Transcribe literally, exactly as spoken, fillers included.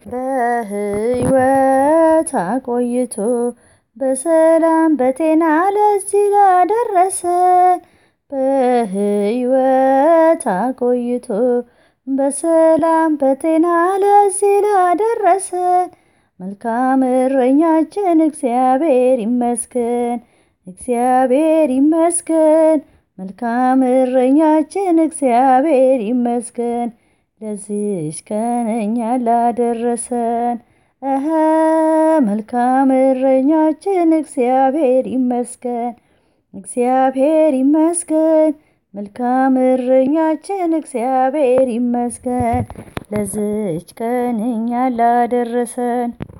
በሕይወት አቆይቶ በሰላም በጤና ለዚህ ላደረሰን በሕይወት አቆይቶ በሰላም በጤና ለዚህ ላደረሰን መልካም እረኛችን እግዚአብሔር ይመስገን፣ እግዚአብሔር ይመስገን። መልካም እረኛችን እግዚአብሔር ይመስገን፣ ለዚህች ቀን እኛን ላደረሰን። እኸ መልካም እረኛችን እግዚአብሔር ይመስገን፣ እግዚአብሔር ይመስገን። መልካም እረኛችን እግዚአብሔር ይመስገን፣ ለዚህች ቀን እኛን ላደረሰን።